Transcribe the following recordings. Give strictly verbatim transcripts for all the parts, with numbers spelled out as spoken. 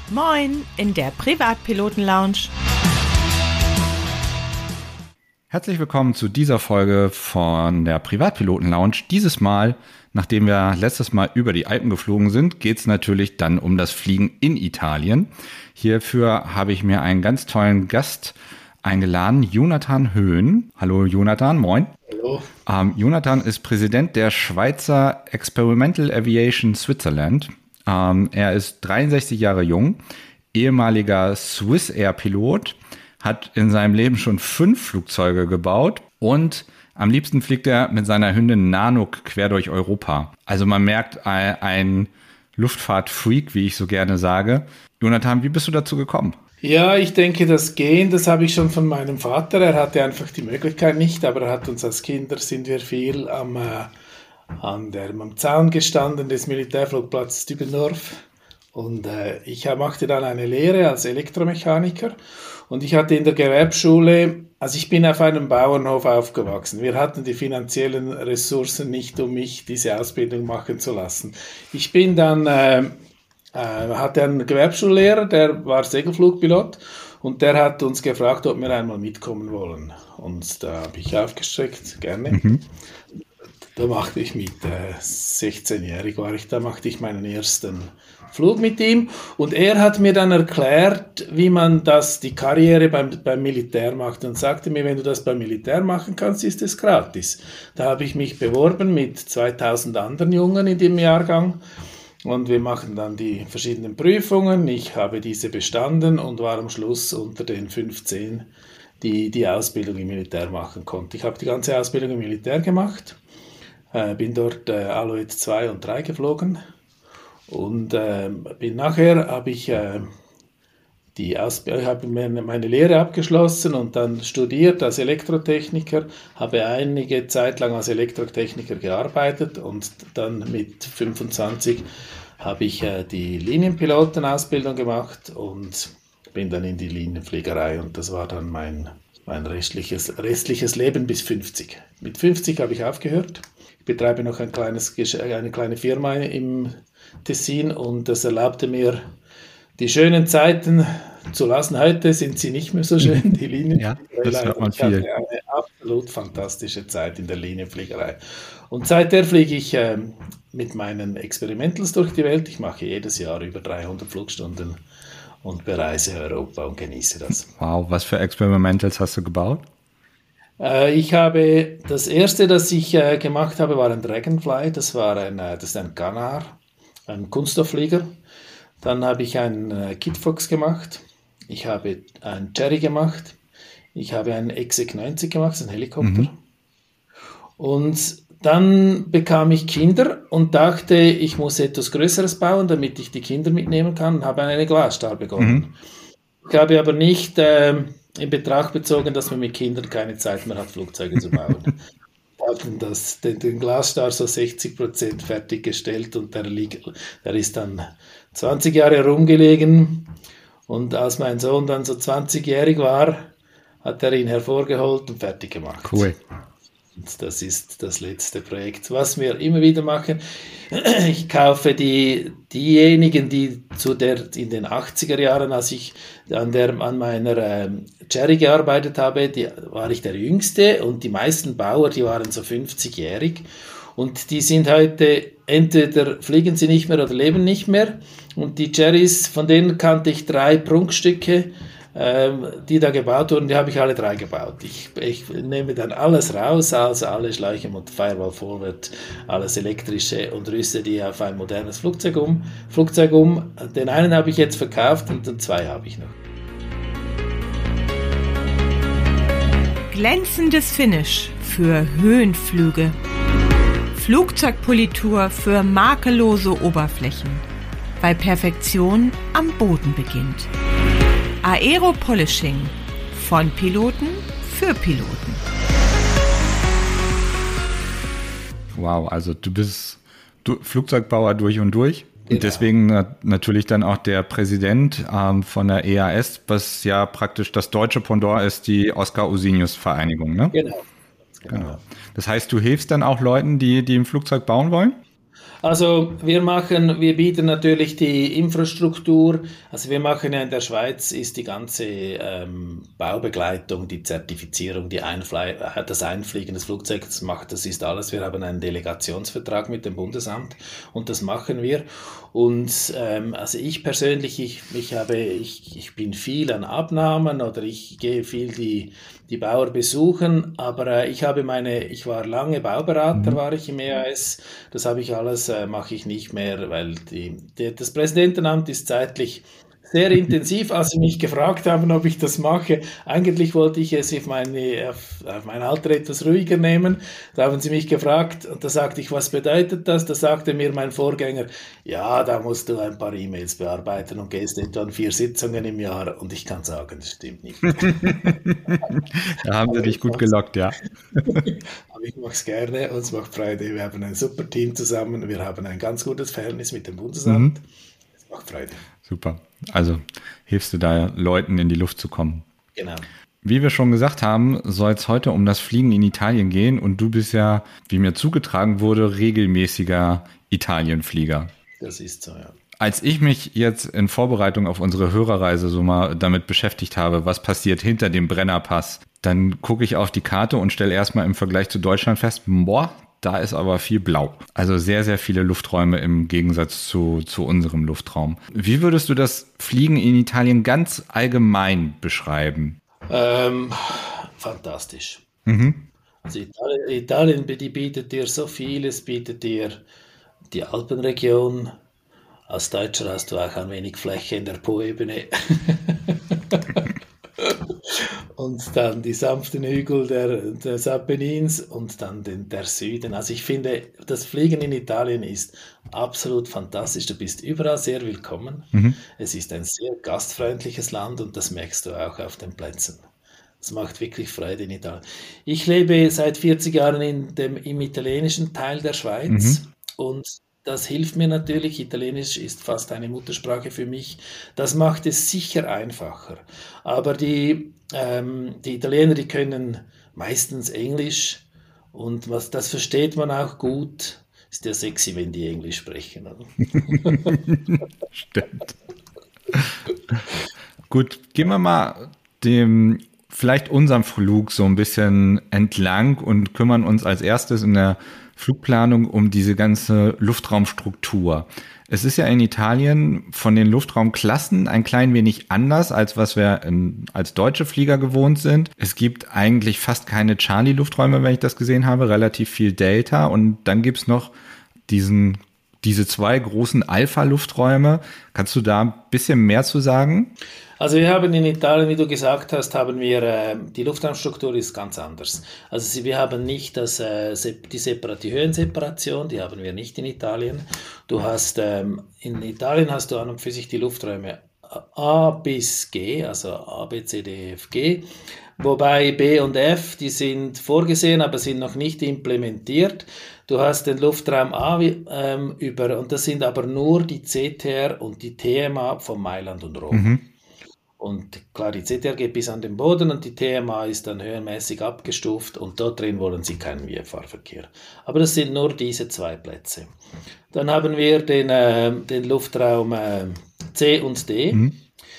Moin in der Privatpiloten-Lounge. Herzlich willkommen zu dieser Folge von der Privatpiloten-Lounge. Dieses Mal, nachdem wir letztes Mal über die Alpen geflogen sind, geht es natürlich dann um das Fliegen in Italien. Hierfür habe ich mir einen ganz tollen Gast eingeladen, Jonathan Höhn. Hallo Jonathan, moin. Hallo. Ähm, Jonathan ist Präsident der Schweizer Experimental Aviation Switzerland. Ähm, er ist dreiundsechzig Jahre jung, ehemaliger Swissair-Pilot, hat in seinem Leben schon fünf Flugzeuge gebaut und am liebsten fliegt er mit seiner Hündin Nanook quer durch Europa. Also man merkt ein Luftfahrtfreak, wie ich so gerne sage. Jonathan, wie bist du dazu gekommen? Ja, ich denke, das Gehen, das habe ich schon von meinem Vater. Er hatte einfach die Möglichkeit nicht, aber er hat uns als Kinder, sind wir viel am, äh, an der, am Zaun gestanden des Militärflugplatzes Dübendorf. Und äh, ich machte dann eine Lehre als Elektromechaniker. Und ich hatte in der Gewerbeschule, also ich bin auf einem Bauernhof aufgewachsen. Wir hatten die finanziellen Ressourcen nicht, um mich diese Ausbildung machen zu lassen. Ich bin dann, äh, äh, hatte einen Gewerbschullehrer, der war Segelflugpilot und der hat uns gefragt, ob wir einmal mitkommen wollen. Und da habe ich aufgestreckt, gerne. Mhm. Da machte ich mit äh, sechzehnjährig war ich, da machte ich meinen ersten Flug mit ihm und er hat mir dann erklärt, wie man das, die Karriere beim, beim Militär macht und sagte mir, wenn du das beim Militär machen kannst, ist es gratis. Da habe ich mich beworben mit zweitausend anderen Jungen in dem Jahrgang und wir machen dann die verschiedenen Prüfungen. Ich habe diese bestanden und war am Schluss unter den fünfzehn, die die Ausbildung im Militär machen konnte. Ich habe die ganze Ausbildung im Militär gemacht, äh, bin dort äh, Alouette zwei und drei geflogen. Und äh, bin nachher habe ich äh, die Ausbildung, habe meine Lehre abgeschlossen und dann studiert als Elektrotechniker, habe einige Zeit lang als Elektrotechniker gearbeitet und dann mit fünfundzwanzig habe ich äh, die Linienpilotenausbildung gemacht und bin dann in die Linienfliegerei und das war dann mein, mein restliches, restliches Leben bis fünfzig. Mit fünfzig habe ich aufgehört. Ich betreibe noch ein kleines, eine kleine Firma im Tessin und das erlaubte mir, die schönen Zeiten zu lassen. Heute sind sie nicht mehr so schön, die Linienfliegerei. Ja, das hört man viel. Ich hatte eine absolut fantastische Zeit in der Linienfliegerei. Und seither fliege ich äh, mit meinen Experimentals durch die Welt. Ich mache jedes Jahr über dreihundert Flugstunden und bereise Europa und genieße das. Wow, was für Experimentals hast du gebaut? Äh, ich habe, das erste, das ich äh, gemacht habe, war ein Dragonfly. Das war ein, äh, das ist ein Ganar, ein Kunststoffflieger. Dann habe ich einen äh, Kitfox gemacht. Ich habe einen Cherry gemacht. Ich habe einen Exec neunzig gemacht, das ist ein Helikopter. Mhm. Und dann bekam ich Kinder und dachte, ich muss etwas Größeres bauen, damit ich die Kinder mitnehmen kann und habe eine Glasstar begonnen. Mhm. Ich habe aber nicht äh, in Betracht bezogen, dass man mit Kindern keine Zeit mehr hat, Flugzeuge zu bauen. hatten das, den, den Glasstar so sechzig Prozent fertiggestellt und der, lieg, der ist dann zwanzig Jahre rumgelegen und als mein Sohn dann so zwanzigjährig war, hat er ihn hervorgeholt und fertig gemacht. Cool. Und das ist das letzte Projekt, was wir immer wieder machen. Ich kaufe die, diejenigen, die zu der, in den achtziger Jahren, als ich an, der, an meiner ähm, Cherry gearbeitet habe, die, war ich der Jüngste und die meisten Bauer, die waren so fünfzigjährig und die sind heute, entweder fliegen sie nicht mehr oder leben nicht mehr und die Cherrys, von denen kannte ich drei Prunkstücke, die da gebaut wurden, die habe ich alle drei gebaut. Ich, ich nehme dann alles raus, also alle Schläuche und Firewall Forward, alles elektrische und rüste die auf ein modernes Flugzeug um. Flugzeug um. Den einen habe ich jetzt verkauft und den zwei habe ich noch. Glänzendes Finish für Höhenflüge. Flugzeugpolitur für makellose Oberflächen, weil Perfektion am Boden beginnt. Aero-Polishing von Piloten für Piloten. Wow, also du bist du, Flugzeugbauer durch und durch. Und genau. Deswegen na, natürlich dann auch der Präsident ähm, von der E A S, was ja praktisch das deutsche Pendant ist, die Oskar-Usinius-Vereinigung, ne? Genau. Genau. Das heißt, du hilfst dann auch Leuten, die, die ein Flugzeug bauen wollen? Also wir machen, wir bieten natürlich die Infrastruktur, also wir machen ja in der Schweiz ist die ganze ähm, Baubegleitung, die Zertifizierung, die Einfly das Einfliegen des Flugzeugs, das macht, das ist alles. Wir haben einen Delegationsvertrag mit dem Bundesamt und das machen wir. Und ähm, also ich persönlich, ich, ich habe, ich, ich bin viel an Abnahmen oder ich gehe viel die die Bauer besuchen, aber äh, ich habe meine, ich war lange Bauberater, Mhm. war ich im E A S, das habe ich alles, äh, mache ich nicht mehr, weil die, die, das Präsidentenamt ist zeitlich sehr intensiv, als sie mich gefragt haben, ob ich das mache. Eigentlich wollte ich es auf, meine, auf, auf mein Alter etwas ruhiger nehmen. Da haben sie mich gefragt und da sagte ich, was bedeutet das? Da sagte mir mein Vorgänger, ja, da musst du ein paar E-Mails bearbeiten und gehst etwa an vier Sitzungen im Jahr. Und ich kann sagen, das stimmt nicht. Da haben sie Aber dich ich gut mache es gelockt, ja. aber ich mache es gerne und es macht Freude. Wir haben ein super Team zusammen. Wir haben ein ganz gutes Verhältnis mit dem Mhm. Bundesamt. Es macht Freude. Super. Also hilfst du da Leuten in die Luft zu kommen. Genau. Wie wir schon gesagt haben, soll es heute um das Fliegen in Italien gehen und du bist ja, wie mir zugetragen wurde, regelmäßiger Italienflieger. Das ist so, ja. Als ich mich jetzt in Vorbereitung auf unsere Hörerreise so mal damit beschäftigt habe, was passiert hinter dem Brennerpass, dann gucke ich auf die Karte und stelle erstmal im Vergleich zu Deutschland fest, boah, da ist aber viel blau. Also sehr, sehr viele Lufträume im Gegensatz zu, zu unserem Luftraum. Wie würdest du das Fliegen in Italien ganz allgemein beschreiben? Ähm, fantastisch. Mhm. Also Italien, Italien die bietet dir so viel, es bietet dir die Alpenregion. Als Deutscher hast du auch ein wenig Fläche in der Po-Ebene. Und dann die sanften Hügel der, des Apennins und dann den, der Süden. Also ich finde, das Fliegen in Italien ist absolut fantastisch. Du bist überall sehr willkommen. Mhm. Es ist ein sehr gastfreundliches Land und das merkst du auch auf den Plätzen. Es macht wirklich Freude in Italien. Ich lebe seit vierzig Jahren in dem, im italienischen Teil der Schweiz Mhm. und das hilft mir natürlich. Italienisch ist fast eine Muttersprache für mich. Das macht es sicher einfacher. Aber die, ähm, die Italiener, die können meistens Englisch und was, das versteht man auch gut. Ist ja sexy, wenn die Englisch sprechen. Oder? Stimmt. Gut, gehen wir mal dem, vielleicht unserem Flug so ein bisschen entlang und kümmern uns als erstes in der Flugplanung um diese ganze Luftraumstruktur. Es ist ja in Italien von den Luftraumklassen ein klein wenig anders, als was wir in, als deutsche Flieger gewohnt sind. Es gibt eigentlich fast keine Charlie-Lufträume, wenn ich das gesehen habe, relativ viel Delta und dann gibt's noch diesen, diese zwei großen Alpha-Lufträume. Kannst du da ein bisschen mehr zu sagen? Also wir haben in Italien, wie du gesagt hast, haben wir, äh, die Luftraumstruktur ist ganz anders. Also sie, wir haben nicht das, äh, die, Separa die Höhenseparation, die haben wir nicht in Italien. Du hast, ähm, in Italien hast du an und für sich die Lufträume A bis G, also A, B, C, D, E, F, G. Wobei B und F, die sind vorgesehen, aber sind noch nicht implementiert. Du hast den Luftraum A ähm, über, und das sind aber nur die C T R und die T M A von Mailand und Rom. Mhm. Und klar, die C T R geht bis an den Boden und die T M A ist dann höhenmäßig abgestuft und dort drin wollen sie keinen V F R-Verkehr. Aber das sind nur diese zwei Plätze. Dann haben wir den, äh, den Luftraum äh, C und D. Mhm.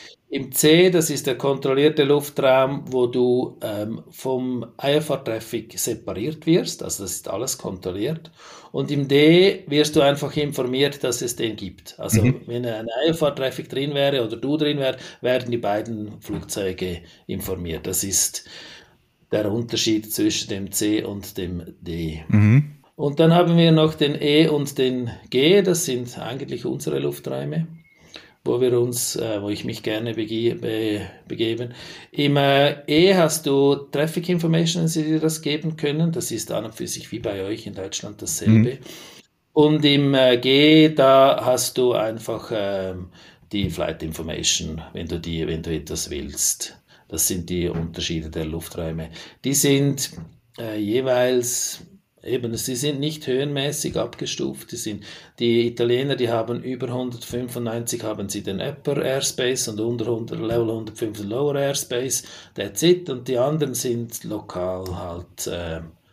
Im C, das ist der kontrollierte Luftraum, wo du ähm, vom I F R-Traffic separiert wirst, also das ist alles kontrolliert. Und im D wirst du einfach informiert, dass es den gibt. Also Mhm. wenn ein I F R-Traffic drin wäre oder du drin wärst, werden die beiden Flugzeuge informiert. Das ist der Unterschied zwischen dem C und dem D. Mhm. Und dann haben wir noch den E und den G, das sind eigentlich unsere Lufträume, wo wir uns, äh, wo ich mich gerne bege be begeben. Im äh, E hast du Traffic Information, die dir das geben können. Das ist an und für sich wie bei euch in Deutschland dasselbe. Mhm. Und im äh, G, da hast du einfach ähm, die Flight Information, wenn du die, wenn du etwas willst. Das sind die Unterschiede der Lufträume. Die sind äh, jeweils Eben, sie sind nicht höhenmäßig abgestuft. Die, sind, die Italiener, die haben über hundertfünfundneunzig haben sie den Upper Airspace und unter hundert, Level hundertfünf den Lower Airspace. That's it. Und die anderen sind lokal halt äh,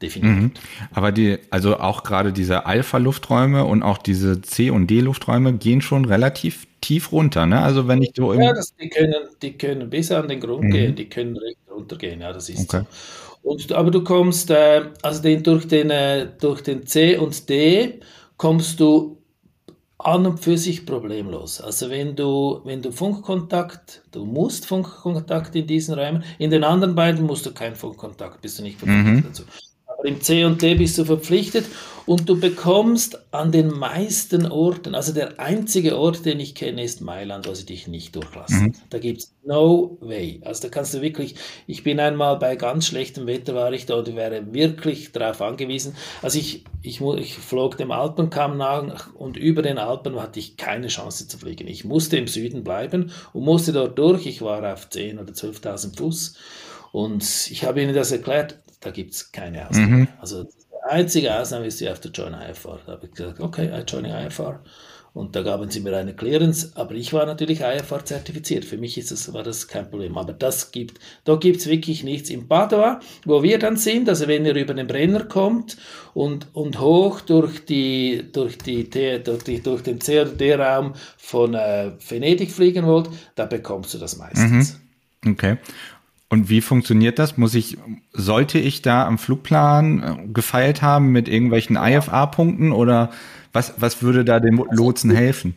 definiert. Mhm. Aber die, also auch gerade diese Alpha-Lufträume und auch diese C- und D-Lufträume gehen schon relativ tief runter, ne? Also wenn ich so im Ja, das, die, können, die können bis an den Grund Mhm. gehen, die können recht runtergehen, ja, das ist Okay. so. Und, aber du kommst, äh, also den, durch, den, äh, durch den C und D kommst du an und für sich problemlos. Also wenn du, wenn du Funkkontakt, du musst Funkkontakt in diesen Räumen, in den anderen beiden musst du keinen Funkkontakt, bist du nicht verpflichtet Mhm. dazu. Aber im C und D bist du verpflichtet und du bekommst an den meisten Orten, also der einzige Ort, den ich kenne, ist Mailand, wo sie dich nicht durchlassen. Mhm. Da gibt es no way. Also da kannst du wirklich, ich bin einmal bei ganz schlechtem Wetter, war ich da und ich wäre wirklich darauf angewiesen. Also ich, ich, mu- ich flog dem Alpenkamm nach und über den Alpen hatte ich keine Chance zu fliegen. Ich musste im Süden bleiben und musste dort durch. Ich war auf zehntausend oder zwölftausend Fuß. Und ich habe ihnen das erklärt, da gibt es keine Ausnahme. Mhm. Also die einzige Ausnahme ist, you have to join I F R. Da habe ich gesagt, okay, I join I F R. Und da gaben sie mir eine Clearance, aber ich war natürlich I F R zertifiziert. Für mich ist das, war das kein Problem. Aber das gibt, da gibt es wirklich nichts. In Padua, wo wir dann sind, also wenn ihr über den Brenner kommt und, und hoch durch, die, durch, die, durch, die, durch den C oder D-Raum von äh, Venedig fliegen wollt, da bekommst du das meistens. Mhm. Okay. Und wie funktioniert das? Muss ich, sollte ich da am Flugplan äh, gefeilt haben mit irgendwelchen I F A-Punkten oder was, was würde da dem Lotsen helfen?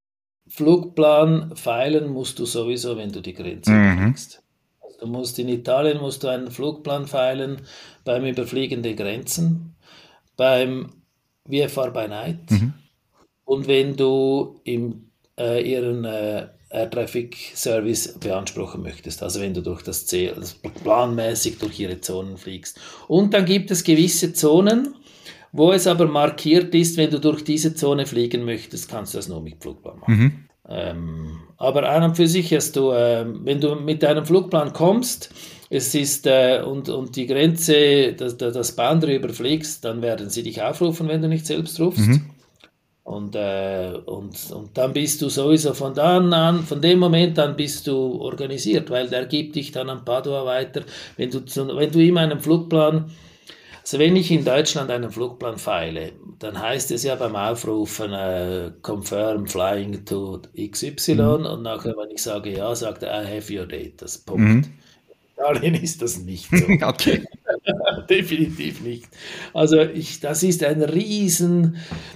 Flugplan feilen musst du sowieso, wenn du die Grenze Mhm. überfliegst. Also du musst in Italien musst du einen Flugplan feilen beim Überfliegen der Grenzen, beim V F R by Night Mhm. und wenn du im, äh, ihren äh, Air Traffic Service beanspruchen möchtest, also wenn du durch das Ziel, also planmäßig durch ihre Zonen fliegst. Und dann gibt es gewisse Zonen, wo es aber markiert ist, wenn du durch diese Zone fliegen möchtest, kannst du das nur mit Flugplan machen. Mhm. Ähm, aber an und für sich hast du, äh, wenn du mit deinem Flugplan kommst, es ist äh, und, und die Grenze, das, das Boundary überfliegst, dann werden sie dich aufrufen, wenn du nicht selbst rufst. Mhm. Und, äh, und, und dann bist du sowieso von da an, von dem Moment an bist du organisiert, weil der gibt dich dann an Padua weiter. Wenn du, zu, wenn du ihm einen Flugplan, also wenn ich in Deutschland einen Flugplan feile, dann heißt es ja beim Aufrufen äh, confirm flying to X Y Mhm. und nachher, wenn ich sage ja, sagt er I have your data. Punkt. Mhm. In Italien ist das nicht so. Okay. Definitiv nicht. Also ich, das ist ein riesen,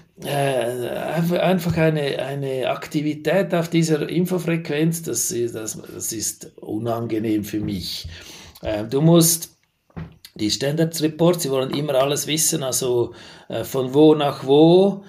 äh, einfach eine, eine Aktivität auf dieser Infofrequenz, das ist, das, das ist unangenehm für mich. Äh, du musst die Standards Reports, sie wollen immer alles wissen, also äh, von wo nach wo,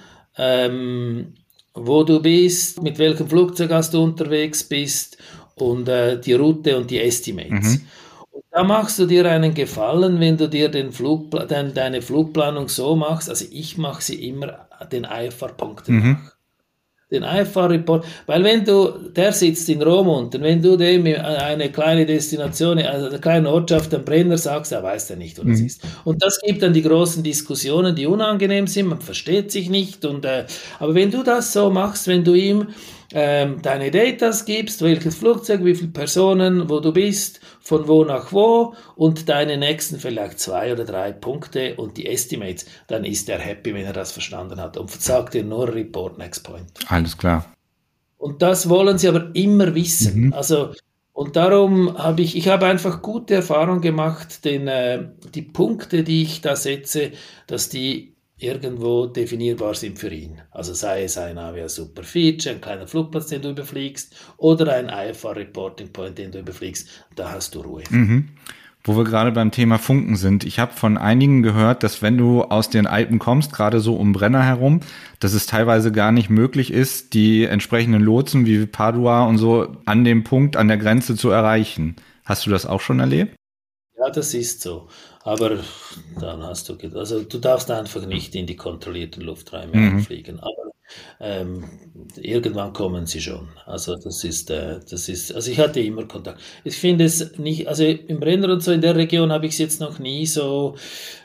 ähm, wo du bist, mit welchem Flugzeug hast du unterwegs bist und äh, die Route und die Estimates. Mhm. Und da machst du dir einen Gefallen, wenn du dir den Flugpla dein, deine Flugplanung so machst, also ich mache sie immer den I F R-Punkten Mhm. nach. Den I F R-Report, weil wenn du, der sitzt in Rom unten, wenn du dem eine kleine Destination, also eine kleine Ortschaft am Brenner sagst, er weiß ja nicht, wo das Mhm. ist. Und das gibt dann die großen Diskussionen, die unangenehm sind, man versteht sich nicht. Und, äh, aber wenn du das so machst, wenn du ihm ähm, deine Datas gibst, welches Flugzeug, wie viele Personen, wo du bist, von wo nach wo und deine nächsten vielleicht zwei oder drei Punkte und die Estimates, dann ist er happy, wenn er das verstanden hat und sagt dir nur Report next point. Alles klar. Und das wollen sie aber immer wissen. Mhm. Also, und darum habe ich, ich habe einfach gute Erfahrung gemacht, denn äh, die Punkte, die ich da setze, dass die irgendwo definierbar sind für ihn. Also sei es ein Avia Super Feature, ein kleiner Flugplatz, den du überfliegst, oder ein I F R Reporting Point, den du überfliegst, da hast du Ruhe. Mhm. Wo wir gerade beim Thema Funken sind. Ich habe von einigen gehört, dass wenn du aus den Alpen kommst, gerade so um Brenner herum, dass es teilweise gar nicht möglich ist, die entsprechenden Lotsen wie Padua und so an dem Punkt an der Grenze zu erreichen. Hast du das auch schon erlebt? Ja, das ist so. Aber dann hast du, also du darfst einfach nicht in die kontrollierten Lufträume Mhm. einfliegen. Aber ähm, irgendwann kommen sie schon. Also das ist, äh, das ist, also ich hatte immer Kontakt. Ich finde es nicht, also im Brenner und so in der Region habe ich es jetzt noch nie so.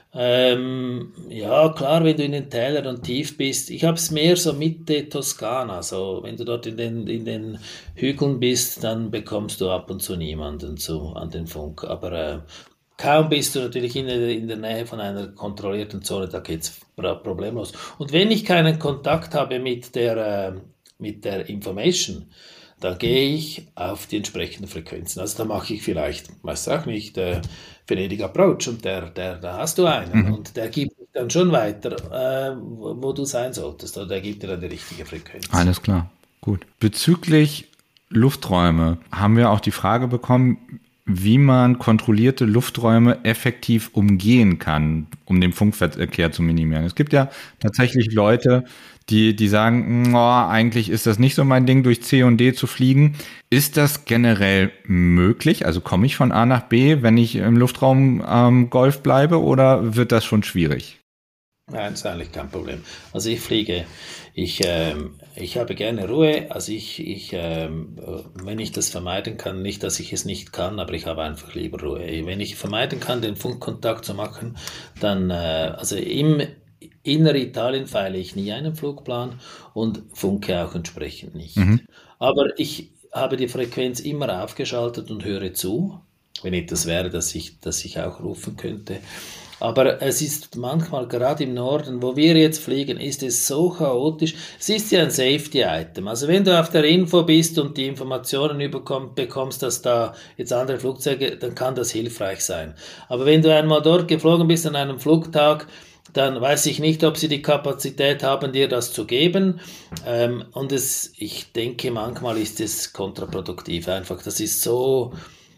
Ähm, ja, klar, wenn du in den Tälern und tief bist. Ich habe es mehr so Mitte Toskana. So, wenn du dort in den, in den Hügeln bist, dann bekommst du ab und zu niemanden zu, an den Funk. Aber äh, kaum bist du natürlich in der, in der Nähe von einer kontrollierten Zone, da geht es problemlos. Und wenn ich keinen Kontakt habe mit der, äh, mit der Information, dann gehe ich auf die entsprechenden Frequenzen. Also da mache ich vielleicht, weiß auch nicht, äh, Venedig Approach und der, der, da hast du einen mhm. und der gibt dann schon weiter, äh, wo, wo du sein solltest, oder der gibt dir dann die richtige Frequenz. Alles klar, gut. Bezüglich Lufträume haben wir auch die Frage bekommen, wie man kontrollierte Lufträume effektiv umgehen kann, um den Funkverkehr zu minimieren. Es gibt ja tatsächlich Leute, die, die sagen, oh, eigentlich ist das nicht so mein Ding, durch C und D zu fliegen. Ist das generell möglich? Also komme ich von A nach B, wenn ich im Luftraum ähm, Golf bleibe, oder wird das schon schwierig? Nein, das ist eigentlich kein Problem. Also ich fliege, ich, ähm, ich habe gerne Ruhe, also ich, ich ähm, wenn ich das vermeiden kann, nicht, dass ich es nicht kann, aber ich habe einfach lieber Ruhe. Wenn ich vermeiden kann, den Funkkontakt zu machen, dann, äh, also im Inneritalien feile ich nie einen Flugplan und funke auch entsprechend nicht. Mhm. Aber ich habe die Frequenz immer aufgeschaltet und höre zu, wenn etwas wäre, dass ich, dass ich auch rufen könnte. Aber es ist manchmal, gerade im Norden, wo wir jetzt fliegen, ist es so chaotisch. Es ist ja ein Safety-Item. Also wenn du auf der Info bist und die Informationen überkomm, bekommst, dass da jetzt andere Flugzeuge, dann kann das hilfreich sein. Aber wenn du einmal dort geflogen bist an einem Flugtag, dann weiß ich nicht, ob sie die Kapazität haben, dir das zu geben. Ähm, und es, ich denke, manchmal ist es kontraproduktiv einfach. Das ist so...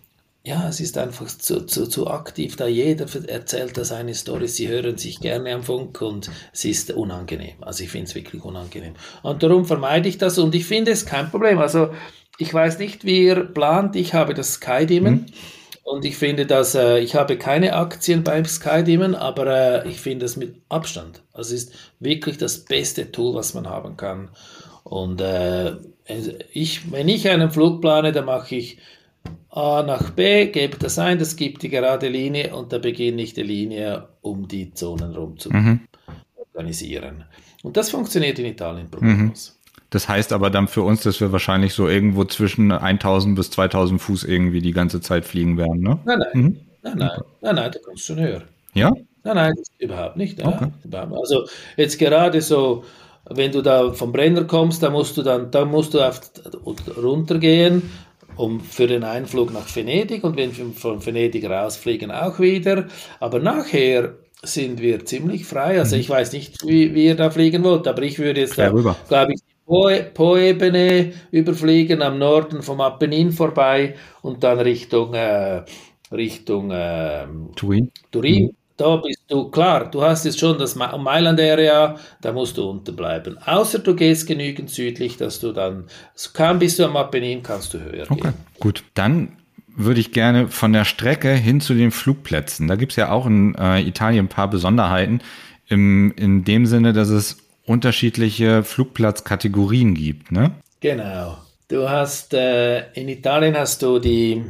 Ja, es ist einfach zu, zu, zu aktiv, da jeder erzählt da seine Story, sie hören sich gerne am Funk und es ist unangenehm. Also ich finde es wirklich unangenehm. Und darum vermeide ich das und ich finde es kein Problem. Also ich weiß nicht, wie ihr plant, ich habe das Skydimmen mhm. und ich finde, dass äh, ich habe keine Aktien beim Skydimmen, aber äh, ich finde es mit Abstand. Also es ist wirklich das beste Tool, was man haben kann. Und äh, ich, wenn ich einen Flug plane, dann mache ich A nach B, gebe das ein, das gibt die gerade Linie und da beginne ich die Linie, um die Zonen rum zu mhm. organisieren. Und das funktioniert in Italien problemlos. Mhm. Das heißt aber dann für uns, dass wir wahrscheinlich so irgendwo zwischen tausend bis zweitausend Fuß irgendwie die ganze Zeit fliegen werden, ne? Nein, nein, mhm. nein, nein, nein, nein, da kommst du schon höher. Ja? Nein, nein, das überhaupt nicht. Ja. Okay. Also jetzt gerade so, wenn du da vom Brenner kommst, da musst du dann, da musst du auf, runtergehen, um für den Einflug nach Venedig und wenn wir von Venedig rausfliegen auch wieder. Aber nachher sind wir ziemlich frei. Also ich weiß nicht, wie, wie ihr da fliegen wollt, aber ich würde jetzt, da, glaube ich, die Po-Ebene überfliegen, am Norden vom Apennin vorbei und dann Richtung, äh, Richtung äh, Turin. Turin. Mhm. Da bist du, klar, du hast jetzt schon das Mailand-Area, da musst du unten bleiben. Außer du gehst genügend südlich, dass du dann, kaum bist du am Apennin, kannst du höher okay, gehen. Gut, dann würde ich gerne von der Strecke hin zu den Flugplätzen. Da gibt es ja auch in äh, Italien ein paar Besonderheiten, im, in dem Sinne, dass es unterschiedliche Flugplatzkategorien gibt, ne? Genau. Du hast, äh, in Italien hast du die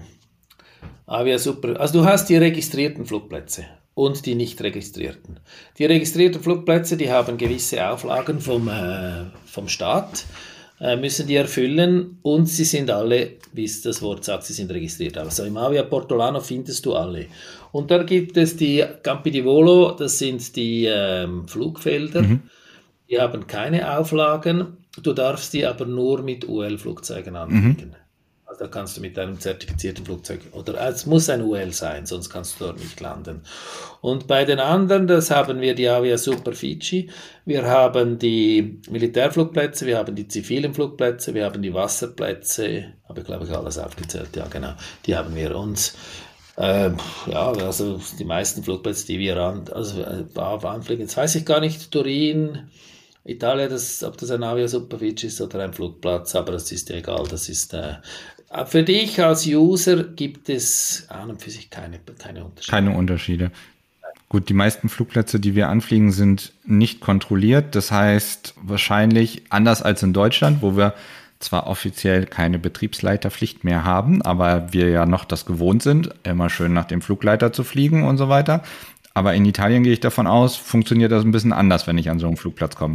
Avia Super, also du hast die registrierten Flugplätze und die nicht registrierten. Die registrierten Flugplätze, die haben gewisse Auflagen vom, äh, vom Staat, äh, müssen die erfüllen und sie sind alle, wie es das Wort sagt, sie sind registriert. Also im Avia Portolano findest du alle. Und dann gibt es die Campi di Volo, das sind die ähm, Flugfelder, mhm. die haben keine Auflagen, du darfst die aber nur mit U L-Flugzeugen anfliegen. Mhm. Also da kannst du mit einem zertifizierten Flugzeug, oder es muss ein U L sein, sonst kannst du dort nicht landen. Und bei den anderen, das haben wir die Avia Superfici, wir haben die Militärflugplätze, wir haben die zivilen Flugplätze, wir haben die Wasserplätze, habe ich glaube ich alles aufgezählt, ja genau, die haben wir uns. Äh, ja, also die meisten Flugplätze, die wir an, also, äh, anfliegen, jetzt weiß ich gar nicht, Turin, Italien, das, ob das ein Avia Superfici ist oder ein Flugplatz, aber das ist ja egal, das ist äh, für dich als User gibt es an und für sich keine, keine Unterschiede. Keine Unterschiede. Gut, die meisten Flugplätze, die wir anfliegen, sind nicht kontrolliert. Das heißt, wahrscheinlich anders als in Deutschland, wo wir zwar offiziell keine Betriebsleiterpflicht mehr haben, aber wir ja noch das gewohnt sind, immer schön nach dem Flugleiter zu fliegen und so weiter. Aber in Italien gehe ich davon aus, funktioniert das ein bisschen anders, wenn ich an so einen Flugplatz komme, ne?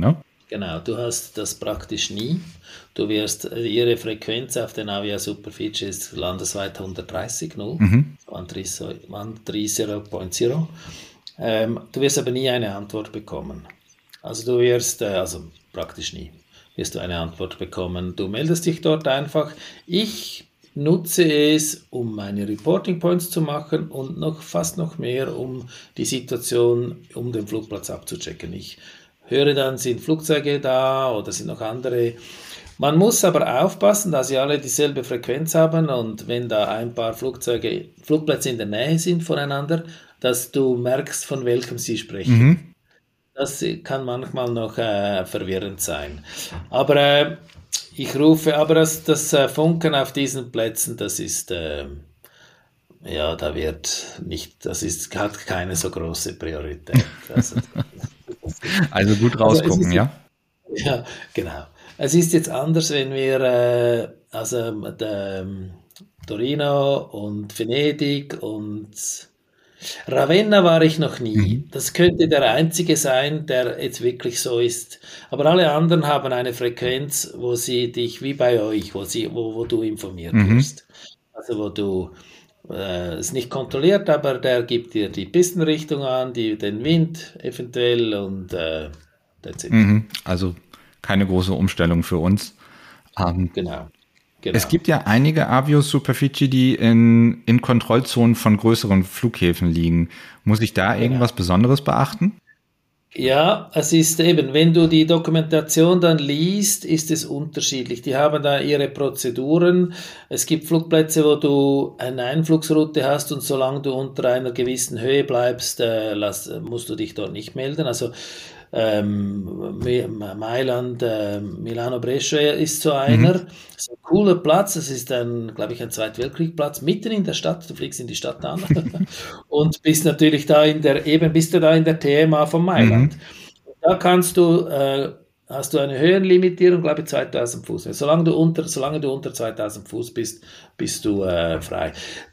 Genau, du hast das praktisch nie. Du wirst, ihre Frequenz auf den Avia Superficie ist landesweit hundertdreißig, null, Mhm. one three zero point zero. Ähm, du wirst aber nie eine Antwort bekommen. Also du wirst, äh, also praktisch nie, wirst du eine Antwort bekommen. Du meldest dich dort einfach. Ich nutze es, um meine Reporting Points zu machen und noch fast noch mehr, um die Situation um den Flugplatz abzuchecken. Ich höre dann, sind Flugzeuge da oder sind noch andere. Man muss aber aufpassen, dass sie alle dieselbe Frequenz haben und wenn da ein paar Flugzeuge, Flugplätze in der Nähe sind voneinander, dass du merkst, von welchem sie sprechen. Mhm. Das kann manchmal noch äh, verwirrend sein. Aber äh, ich rufe, aber das, das äh, Funken auf diesen Plätzen, das ist, äh, ja, da wird nicht, das ist, hat keine so große Priorität. Also, Also gut also es rausgucken, ist, ja? ja, genau. Es ist jetzt anders, wenn wir, äh, also mit, ähm, Torino und Venedig und Ravenna war ich noch nie. Mhm. Das könnte der einzige sein, der jetzt wirklich so ist. Aber alle anderen haben eine Frequenz, wo sie dich, wie bei euch, wo, sie, wo, wo du informiert Mhm. wirst. Also wo du äh, es nicht kontrolliert, aber der gibt dir die Pistenrichtung an, die, den Wind eventuell und äh, that's it. Mhm. Also keine große Umstellung für uns. Ähm, Genau. Genau. Es gibt ja einige Avio Superficie, die in, in Kontrollzonen von größeren Flughäfen liegen. Muss ich da irgendwas Besonderes beachten? Ja, es ist eben, wenn du die Dokumentation dann liest, ist es unterschiedlich. Die haben da ihre Prozeduren. Es gibt Flugplätze, wo du eine Einflugsroute hast und solange du unter einer gewissen Höhe bleibst, äh, lass, musst du dich dort nicht melden. Also ähm, Mailand, äh, Milano Brescia ist so einer. Mhm. Das ist ein cooler Platz. Das ist ein, glaube ich, ein Zweiter Weltkriegsplatz mitten in der Stadt. Du fliegst in die Stadt an und bist natürlich da in der, eben bist du da in der T M A von Mailand. Mhm. Da kannst du, äh, hast du eine Höhenlimitierung, glaube ich, zweitausend Fuß. Solange du unter, solange du unter zweitausend Fuß bist, bist du äh, frei.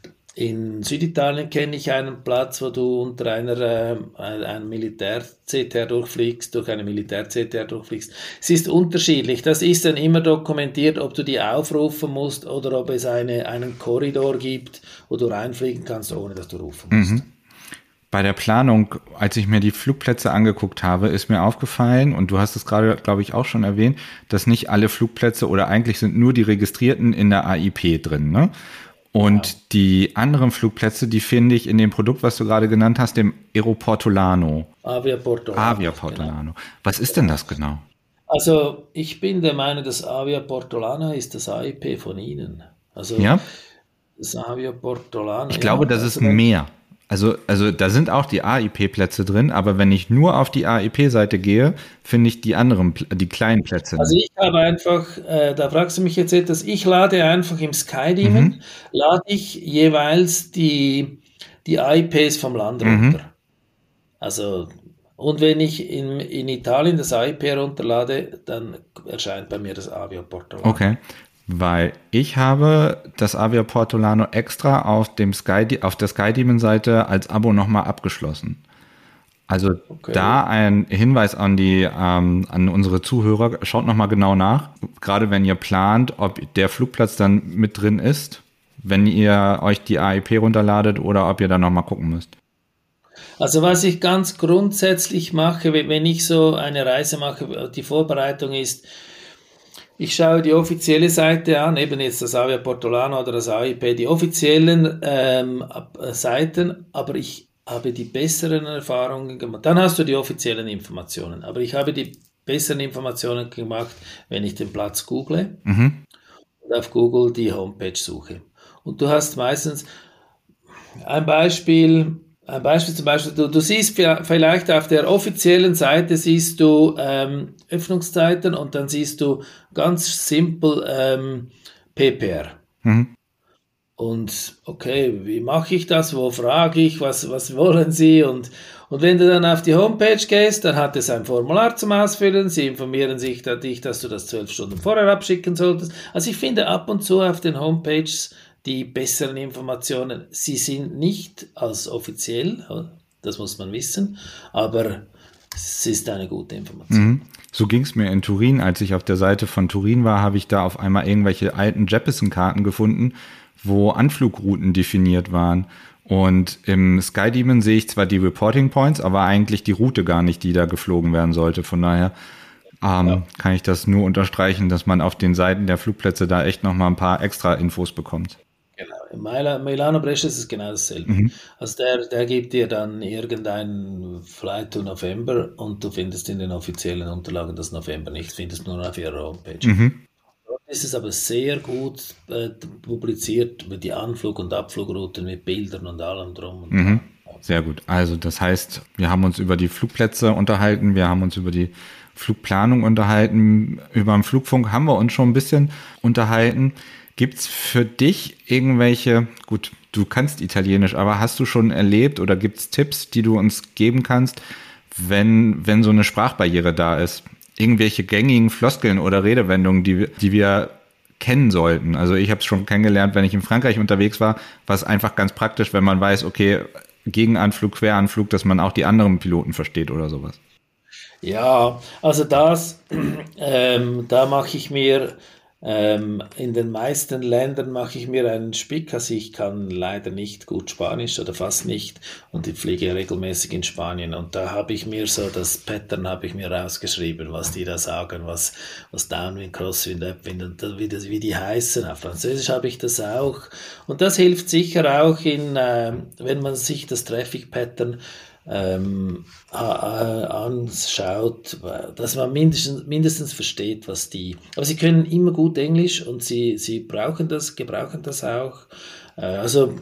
In Süditalien kenne ich einen Platz, wo du unter einer äh, ein Militär-C T R durchfliegst, durch eine Militär-C T R durchfliegst. Es ist unterschiedlich. Das ist dann immer dokumentiert, ob du die aufrufen musst oder ob es eine, einen Korridor gibt, wo du reinfliegen kannst, ohne dass du rufen musst. Mhm. Bei der Planung, als ich mir die Flugplätze angeguckt habe, ist mir aufgefallen, und du hast es gerade, glaube ich, auch schon erwähnt, dass nicht alle Flugplätze oder eigentlich sind nur die registrierten in der A I P drin, ne? Und ja. Die anderen Flugplätze, die finde ich in dem Produkt, was du gerade genannt hast, dem Aeroportolano. Avia Portolano. Avia Portolano. Genau. Was ist denn das genau? Also ich bin der Meinung, das Avia Portolano ist das A I P von Ihnen. Also ja? Das Avia Portolano. Ich glaube, ja, das also ist mehr. Also, also da sind auch die A I P-Plätze drin, aber wenn ich nur auf die A I P-Seite gehe, finde ich die anderen, die kleinen Plätze. Also ich habe einfach, äh, da fragst du mich jetzt etwas, ich lade einfach im SkyDemon, mhm. lade ich jeweils die, die A I Ps vom Land runter. Mhm. Also, und wenn ich in, in Italien das A I P runterlade, dann erscheint bei mir das Avia Portolano. Okay. Weil ich habe das Avia Portolano extra auf dem Sky, auf der SkyDemon-Seite als Abo nochmal abgeschlossen. Also okay. Da ein Hinweis an die ähm, an unsere Zuhörer, schaut nochmal genau nach, gerade wenn ihr plant, ob der Flugplatz dann mit drin ist, wenn ihr euch die A I P runterladet oder ob ihr da nochmal gucken müsst. Also was ich ganz grundsätzlich mache, wenn ich so eine Reise mache, die Vorbereitung ist, ich schaue die offizielle Seite an, eben jetzt das Avia Portolano oder das A I P, die offiziellen ähm, Seiten, aber ich habe die besseren Erfahrungen gemacht. Dann hast du die offiziellen Informationen, aber ich habe die besseren Informationen gemacht, wenn ich den Platz google mhm. und auf Google die Homepage suche. Und du hast meistens ein Beispiel, ein Beispiel zum Beispiel, du, du siehst vielleicht auf der offiziellen Seite siehst du ähm, Öffnungszeiten und dann siehst du ganz simpel ähm, P P R. Mhm. Und okay, wie mache ich das? Wo frage ich? Was, was wollen Sie? Und, und wenn du dann auf die Homepage gehst, dann hat es ein Formular zum Ausfüllen. Sie informieren sich da, dich, dass du das zwölf Stunden vorher abschicken solltest. Also ich finde ab und zu auf den Homepages die besseren Informationen. Sie sind nicht als offiziell, das muss man wissen, aber es ist eine gute Information. Mhm. So ging es mir in Turin. Als ich auf der Seite von Turin war, habe ich da auf einmal irgendwelche alten Jeppesen-Karten gefunden, wo Anflugrouten definiert waren. Und im SkyDemon sehe ich zwar die Reporting Points, aber eigentlich die Route gar nicht, die da geflogen werden sollte. Von daher ähm, ja. kann ich das nur unterstreichen, dass man auf den Seiten der Flugplätze da echt noch mal ein paar extra Infos bekommt. Genau, in Milano Brescia ist es genau dasselbe. Mhm. Also der, der gibt dir dann irgendein Flight to November und du findest in den offiziellen Unterlagen das November nicht, findest nur auf ihrer Homepage. Mhm. Ist es aber sehr gut äh, publiziert mit die Anflug- und Abflugrouten mit Bildern und allem drum. Und mhm. Sehr gut. Also das heißt, wir haben uns über die Flugplätze unterhalten, wir haben uns über die Flugplanung unterhalten, über den Flugfunk haben wir uns schon ein bisschen unterhalten. Gibt's für dich irgendwelche, gut, du kannst Italienisch, aber hast du schon erlebt oder gibt's Tipps, die du uns geben kannst, wenn, wenn so eine Sprachbarriere da ist? Irgendwelche gängigen Floskeln oder Redewendungen, die, die wir kennen sollten. Also ich habe es schon kennengelernt, wenn ich in Frankreich unterwegs war, war es einfach ganz praktisch, wenn man weiß, okay, Gegenanflug, Queranflug, dass man auch die anderen Piloten versteht oder sowas. Ja, also das, ähm, da mache ich mir Ähm, in den meisten Ländern mache ich mir einen Spick, also ich kann leider nicht gut Spanisch oder fast nicht und ich fliege regelmäßig in Spanien und da habe ich mir so das Pattern habe ich mir rausgeschrieben, was die da sagen, was, was Downwind, Crosswind, Upwind und wie, das, wie die heißen. Auf Französisch habe ich das auch und das hilft sicher auch in, äh, wenn man sich das Traffic Pattern Ähm, anschaut, dass man mindestens, mindestens versteht, was die, aber sie können immer gut Englisch und sie, sie brauchen das, gebrauchen das auch, äh, also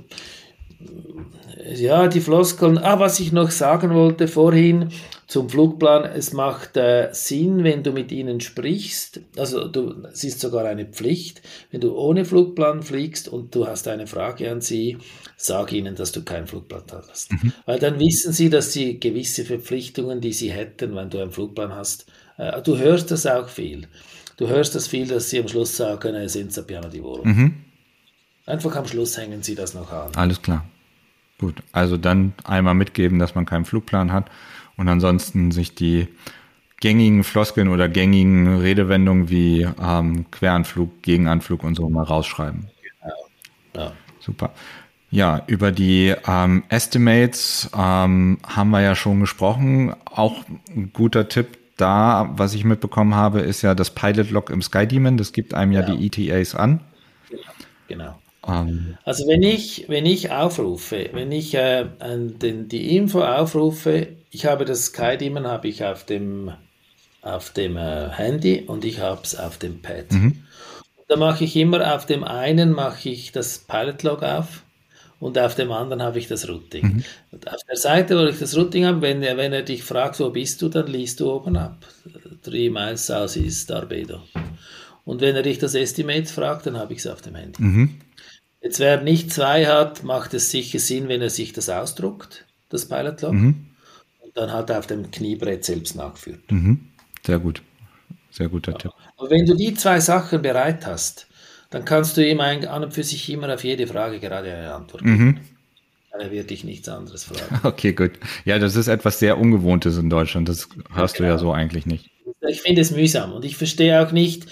ja, die Floskeln, ah, was ich noch sagen wollte vorhin zum Flugplan, es macht äh, Sinn, wenn du mit ihnen sprichst, also du, es ist sogar eine Pflicht, wenn du ohne Flugplan fliegst und du hast eine Frage an sie, sag ihnen, dass du keinen Flugplan hast. Mhm. Weil dann wissen sie, dass sie gewisse Verpflichtungen, die sie hätten, wenn du einen Flugplan hast, äh, du hörst das auch viel. Du hörst das viel, dass sie am Schluss sagen, äh, senza piano di volo. Mhm. Einfach am Schluss hängen sie das noch an. Alles klar. Gut, also dann einmal mitgeben, dass man keinen Flugplan hat und ansonsten sich die gängigen Floskeln oder gängigen Redewendungen wie ähm, Queranflug, Gegenanflug und so mal rausschreiben. Genau. Ja. Super. Ja, über die ähm, Estimates ähm, haben wir ja schon gesprochen. Auch ein guter Tipp da, was ich mitbekommen habe, ist ja das Pilot-Log im SkyDemon. Das gibt einem ja, ja die E T As an. Genau. Um. Also wenn ich, wenn ich aufrufe, wenn ich äh, den, die Info aufrufe, ich habe das SkyDemon habe ich auf dem, auf dem äh, Handy und ich habe es auf dem Pad. Mhm. Da mache ich immer auf dem einen mache ich das Pilot-Log auf und auf dem anderen habe ich das Routing. Mhm. Und auf der Seite, wo ich das Routing habe, wenn er, wenn er dich fragt, wo bist du, dann liest du oben ab. Three miles south is Darbedo. Und wenn er dich das Estimate fragt, dann habe ich es auf dem Handy. Mhm. Jetzt, wer nicht zwei hat, macht es sicher Sinn, wenn er sich das ausdruckt, das Pilot-Log, mhm. und dann halt auf dem Kniebrett selbst nachführt. Mhm. Sehr gut. Sehr guter ja. Tipp. Aber wenn du die zwei Sachen bereit hast, dann kannst du ihm an und für sich immer auf jede Frage gerade eine Antwort geben. Mhm. Er wird dich nichts anderes fragen. Okay, gut. Ja, das ist etwas sehr Ungewohntes in Deutschland. Das hörst ja, genau. du ja so eigentlich nicht. Ich finde es mühsam und ich verstehe auch nicht,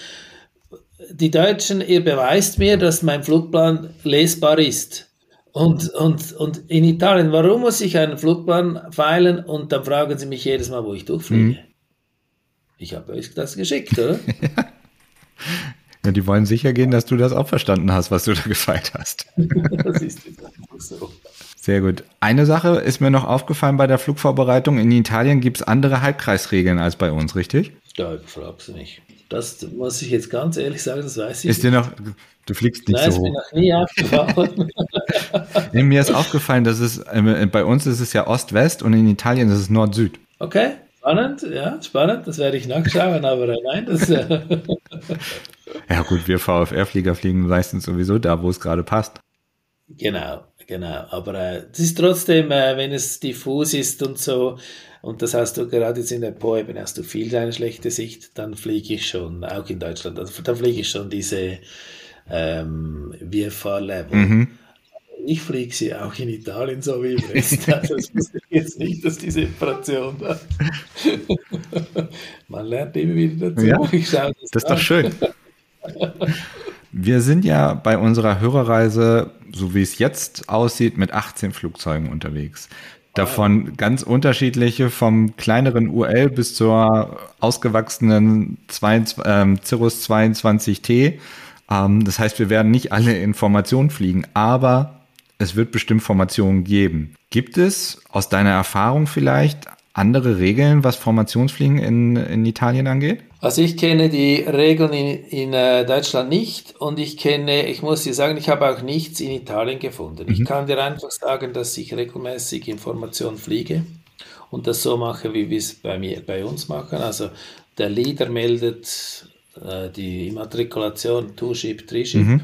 die Deutschen, ihr beweist mir, dass mein Flugplan lesbar ist. Und, und, und in Italien, warum muss ich einen Flugplan feilen und dann fragen sie mich jedes Mal, wo ich durchfliege? Mhm. Ich habe euch das geschickt, oder? Ja, die wollen sicher gehen, dass du das auch verstanden hast, was du da gefeilt hast. Das ist einfach so. Sehr gut. Eine Sache ist mir noch aufgefallen bei der Flugvorbereitung. In Italien gibt es andere Halbkreisregeln als bei uns, richtig? Ja, fragst du mich. Das muss ich jetzt ganz ehrlich sagen, das weiß ich ist nicht. Dir noch, du fliegst nicht Nein, so hoch. Nein, ist mir noch nie aufgefallen. Nee, mir ist aufgefallen, dass es, äh, bei uns ist es ja Ost-West und in Italien ist es Nord-Süd. Okay, spannend, ja, spannend, das werde ich nachschauen, aber nein, das... Äh ja gut, wir VfR-Flieger fliegen meistens sowieso da, wo es gerade passt. Genau, genau, aber es äh, ist trotzdem, äh, wenn es diffus ist und so, und das hast du gerade jetzt in der Po, eben hast du viel eine schlechte Sicht, dann fliege ich schon, auch in Deutschland, also, dann fliege ich schon diese ähm, V F R-Level. Mhm. ich fliege sie auch in Italien, so wie im Rest. Also das wusste ich jetzt nicht, dass die Separation da. Man lernt immer wieder dazu. Ja, ich schaue das das ist an. doch schön. Wir sind ja bei unserer Hörerreise, so wie es jetzt aussieht, mit achtzehn Flugzeugen unterwegs. Davon ganz unterschiedliche, vom kleineren U L bis zur ausgewachsenen zweiundzwanzig, ähm, Cirrus zweiundzwanzig T. Ähm, das heißt, wir werden nicht alle in Formation fliegen, aber es wird bestimmt Formationen geben. Gibt es aus deiner Erfahrung vielleicht andere Regeln, was Formationsfliegen in, in Italien angeht? Also ich kenne die Regeln in, in äh, Deutschland nicht und ich kenne, ich muss dir sagen, ich habe auch nichts in Italien gefunden. Mhm. Ich kann dir einfach sagen, dass ich regelmäßig in Formation fliege und das so mache, wie wir es bei mir, bei uns machen. Also der Leader meldet äh, die Immatrikulation Two-Ship, Three-Ship Mhm.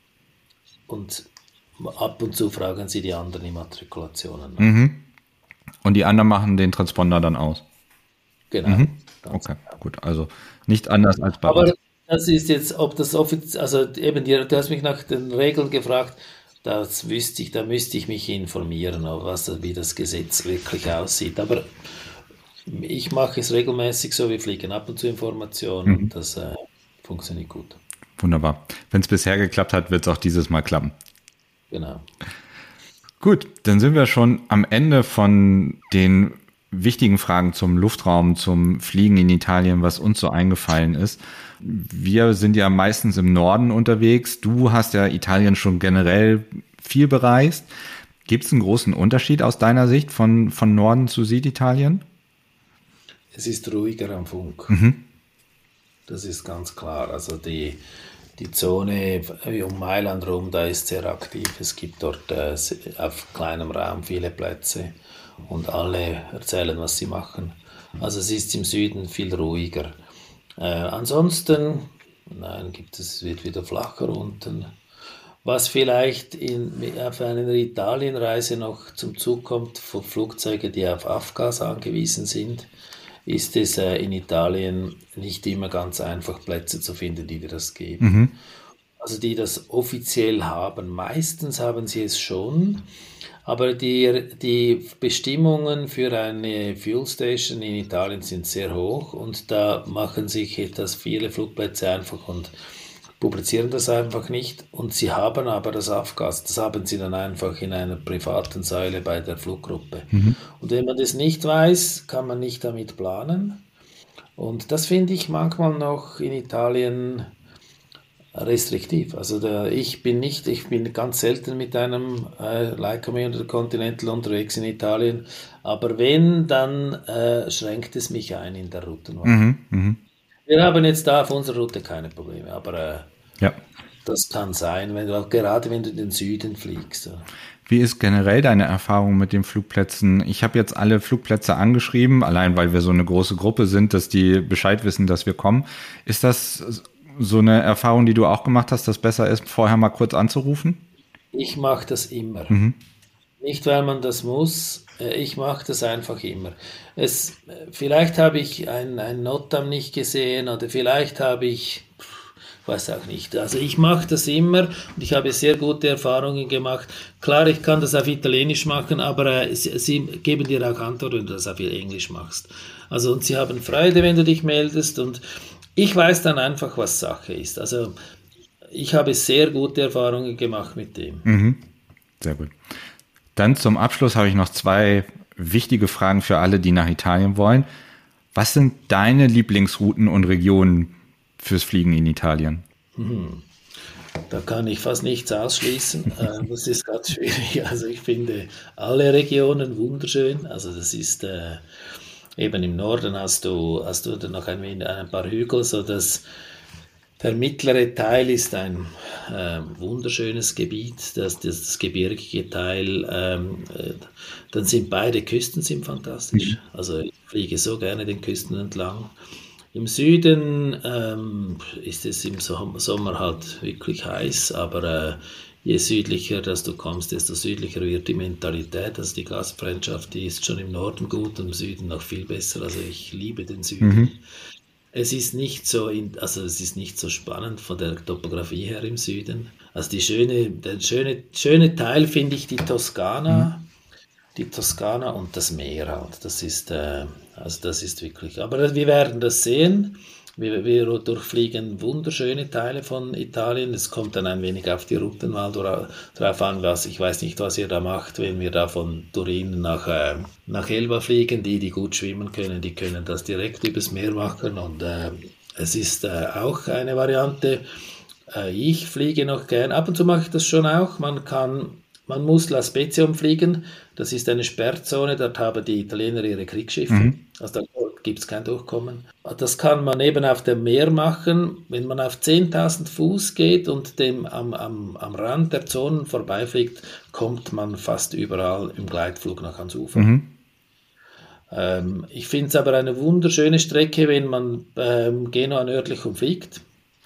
und ab und zu fragen sie die anderen Immatrikulationen nach. Mhm. Und die anderen machen den Transponder dann aus. Genau. Mhm. Ganz Okay, gut. Also nicht anders als bei Aber uns. das ist jetzt, ob das offiziell, also eben, die, du hast mich nach den Regeln gefragt, das wüsste ich, da müsste ich mich informieren, was, wie das Gesetz wirklich aussieht. Aber ich mache es regelmäßig so, wir fliegen ab und zu Informationen Mhm. und das äh, funktioniert gut. Wunderbar. Wenn es bisher geklappt hat, wird es auch dieses Mal klappen. Genau. Gut, dann sind wir schon am Ende von den wichtigen Fragen zum Luftraum, zum Fliegen in Italien, was uns so eingefallen ist. Wir sind ja meistens im Norden unterwegs. Du hast ja Italien schon generell viel bereist. Gibt es einen großen Unterschied aus deiner Sicht von, von Norden zu Süditalien? Es ist ruhiger am Funk. Mhm. Das ist ganz klar. Also die, die Zone um Mailand rum, da ist sehr aktiv. Es gibt dort äh, auf kleinem Raum viele Plätze und alle erzählen, was sie machen. Also es ist im Süden viel ruhiger. Äh, ansonsten, nein, gibt es, wird wieder flacher unten. Was vielleicht in, auf einer Italienreise noch zum Zug kommt, für Flugzeuge, die auf Avgas angewiesen sind, ist es äh, in Italien nicht immer ganz einfach, Plätze zu finden, die dir das geben. Mhm. Also die das offiziell haben. Meistens haben sie es schon, aber die, die Bestimmungen für eine Fuel Station in Italien sind sehr hoch und da machen sich etwas viele Flugplätze einfach und publizieren das einfach nicht. Und sie haben aber das Avgas, das haben sie dann einfach in einer privaten Säule bei der Fluggruppe. Mhm. Und wenn man das nicht weiß, kann man nicht damit planen. Und das finde ich manchmal noch in Italien restriktiv. Also der, ich bin nicht, ich bin ganz selten mit einem äh, Leica Continental unterwegs in Italien, aber wenn, dann äh, schränkt es mich ein in der Routenwahl. Mhm. Mhm. Wir haben jetzt da auf unserer Route keine Probleme, aber äh, Ja. das kann sein, wenn du, gerade wenn du in den Süden fliegst. Ja. Wie ist generell deine Erfahrung mit den Flugplätzen? Ich habe jetzt alle Flugplätze angeschrieben, allein weil wir so eine große Gruppe sind, dass die Bescheid wissen, dass wir kommen. Ist das so eine Erfahrung, die du auch gemacht hast, dass besser ist, vorher mal kurz anzurufen? Ich mache das immer. Mhm. Nicht, weil man das muss, äh, ich mache das einfach immer. Es, äh, vielleicht habe ich ein, ein Notam nicht gesehen oder vielleicht habe ich, pff, weiß auch nicht. Also ich mache das immer und ich habe sehr gute Erfahrungen gemacht. Klar, ich kann das auf Italienisch machen, aber äh, sie, sie geben dir auch Antwort, wenn du das auf Englisch machst. Also und sie haben Freude, wenn du dich meldest und ich weiß dann einfach, was Sache ist. Also ich habe sehr gute Erfahrungen gemacht mit dem. Mhm. Sehr gut. Dann zum Abschluss habe ich noch zwei wichtige Fragen für alle, die nach Italien wollen. Was sind deine Lieblingsrouten und Regionen fürs Fliegen in Italien? Mhm. Da kann ich fast nichts ausschließen. äh, das ist ganz schwierig. Also ich finde alle Regionen wunderschön. Also das ist äh, eben im Norden hast du, hast du dann noch ein, ein paar Hügel, so dass der mittlere Teil ist ein äh, wunderschönes Gebiet, das, das, das gebirgige Teil, ähm, äh, dann sind beide Küsten sind fantastisch. Also ich fliege so gerne den Küsten entlang. Im Süden ähm, ist es im Sommer halt wirklich heiß, aber äh, je südlicher dass du kommst, desto südlicher wird die Mentalität. Also die Gastfreundschaft, die ist schon im Norden gut und im Süden noch viel besser. Also ich liebe den Süden. Mhm. Es ist nicht so, in, also es ist nicht so spannend von der Topografie her im Süden, Also die schöne, der schöne, schöne Teil finde ich die Toskana, die Toskana und das Meer halt. Das ist, äh, also das ist wirklich. Aber wir werden das sehen. Wir, wir durchfliegen wunderschöne Teile von Italien. Es kommt dann ein wenig auf die Routen mal drauf an, was ich weiß nicht, was ihr da macht, wenn wir da von Turin nach, äh, nach Elba fliegen. Die, die gut schwimmen können, die können das direkt übers Meer machen. Und äh, es ist äh, auch eine Variante. Äh, ich fliege noch gern. Ab und zu mache ich das schon auch. Man kann, man muss La Spezia umfliegen. Das ist eine Sperrzone. Dort haben die Italiener ihre Kriegsschiffe. Mhm. Also da gibt es kein Durchkommen. Das kann man eben auf dem Meer machen. Wenn man auf zehntausend Fuß geht und dem am, am, am Rand der Zonen vorbeifliegt, kommt man fast überall im Gleitflug noch ans Ufer. Mhm. Ähm, ich finde es aber eine wunderschöne Strecke, wenn man ähm, Genua nördlich umfliegt.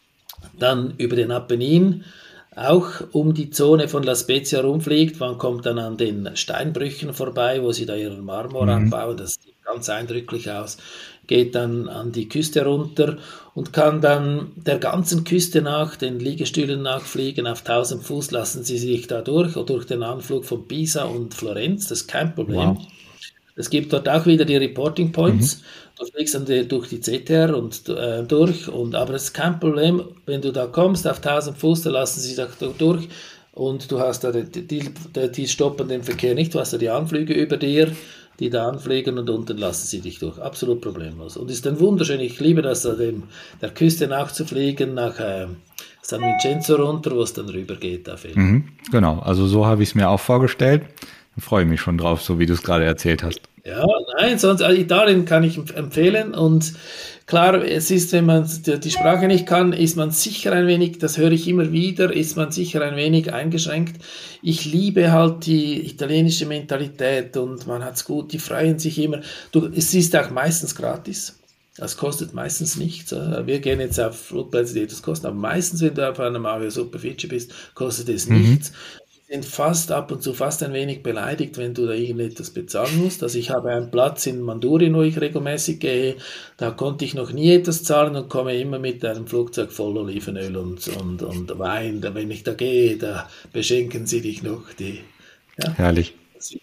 Dann über den Apennin auch um die Zone von La Spezia rumfliegt. Man kommt dann an den Steinbrüchen vorbei, wo sie da ihren Marmor mhm. anbauen. Das sieht ganz eindrücklich aus. Geht dann an die Küste runter und kann dann der ganzen Küste nach, den Liegestühlen nachfliegen. Auf tausend Fuß lassen sie sich da durch, oder durch den Anflug von Pisa und Florenz. Das ist kein Problem. Wow. Es gibt dort auch wieder die Reporting Points. Mhm. Du fliegst dann die, durch die Z T R und äh, durch. Und, aber es ist kein Problem, wenn du da kommst auf tausend Fuß, da lassen sie sich da durch. Und du hast da die, die, die, die stoppen den Verkehr nicht. Du hast da die Anflüge über dir, die da anfliegen und unten lassen sie dich durch. Absolut problemlos. Und es ist dann wunderschön. Ich liebe das, da dem, der Küste nachzufliegen, nach äh, San Vincenzo runter, wo es dann rüber geht. Mhm, genau, also so habe ich es mir auch vorgestellt. Da freue ich mich schon drauf, so wie du es gerade erzählt hast. Ja, nein, sonst also Italien kann ich empfehlen. Und klar, es ist, wenn man die Sprache nicht kann, ist man sicher ein wenig, das höre ich immer wieder, ist man sicher ein wenig eingeschränkt. Ich liebe halt die italienische Mentalität und man hat es gut, die freuen sich immer. Du, es ist auch meistens gratis. Das kostet meistens nichts. Wir gehen jetzt auf Flugplätze, die das kosten, aber meistens, wenn du auf einem Avio Superficie bist, kostet es mhm. nichts. Sind fast ab und zu fast ein wenig beleidigt, wenn du da irgendetwas bezahlen musst. Also ich habe einen Platz in Mandurin, wo ich regelmäßig gehe, da konnte ich noch nie etwas zahlen und komme immer mit einem Flugzeug voll Olivenöl und, und, und Wein. Da, wenn ich da gehe, da beschenken sie dich noch. Die, ja, herrlich.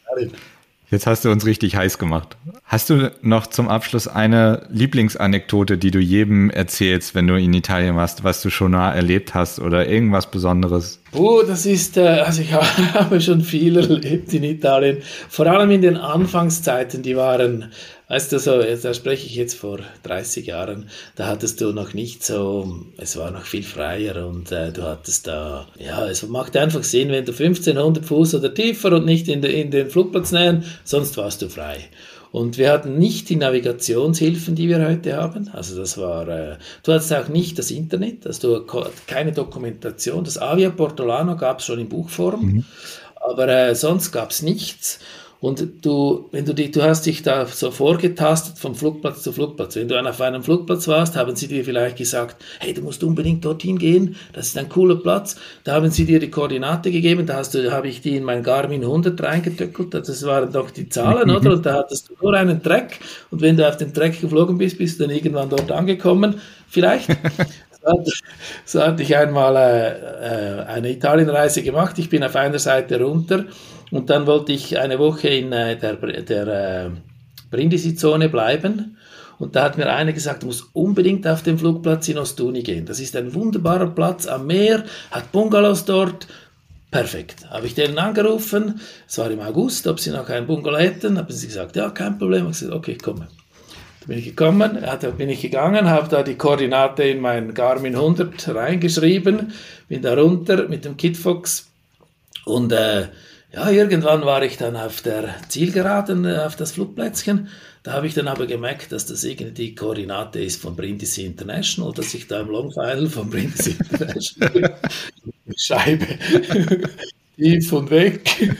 Jetzt hast du uns richtig heiß gemacht. Hast du noch zum Abschluss eine Lieblingsanekdote, die du jedem erzählst, wenn du in Italien warst, was du schon nah erlebt hast oder irgendwas Besonderes? Oh, das ist, also ich habe schon viel erlebt in Italien, vor allem in den Anfangszeiten, die waren, weißt du, so, da spreche ich jetzt vor dreißig Jahren, da hattest du noch nicht so, es war noch viel freier und äh, du hattest da, ja, es macht einfach Sinn, wenn du fünfzehnhundert Fuß oder tiefer und nicht in, de, in den Flugplatznähen, sonst warst du frei. Und wir hatten nicht die Navigationshilfen, die wir heute haben. Also das war, äh, du hattest auch nicht das Internet, also du keine Dokumentation. Das Avia Portolano gab es schon in Buchform, mhm. aber äh, sonst gab es nichts. Und du, wenn du die, du hast dich da so vorgetastet vom Flugplatz zu Flugplatz. Wenn du auf einem Flugplatz warst, haben sie dir vielleicht gesagt, hey, du musst unbedingt dorthin gehen, das ist ein cooler Platz. Da haben sie dir die Koordinate gegeben, da hast du, da habe ich die in mein Garmin hundert reingetöckelt, das waren doch die Zahlen, oder? Und da hattest du nur einen Track und wenn du auf den Track geflogen bist, bist du dann irgendwann dort angekommen. Vielleicht. So hatte ich einmal äh, eine Italienreise gemacht. Ich bin auf einer Seite runter und dann wollte ich eine Woche in äh, der, der äh, Brindisi-Zone bleiben. Und da hat mir einer gesagt, du musst unbedingt auf den Flugplatz in Ostuni gehen. Das ist ein wunderbarer Platz am Meer, hat Bungalows dort. Perfekt. Habe ich denen angerufen, es war im August, ob sie noch einen Bungalow hätten. Haben sie gesagt, ja, kein Problem. Ich habe gesagt, okay, ich komme. Da bin ich gekommen, da bin ich gegangen, habe da die Koordinate in mein Garmin hundert reingeschrieben, bin da runter mit dem Kitfox und äh, ja, irgendwann war ich dann auf der Zielgeraden, äh, auf das Flugplätzchen. Da habe ich dann aber gemerkt, dass das irgendwie die Koordinate ist von Brindisi International, dass ich da im Long Final von Brindisi International bin. Scheibe tief und weg.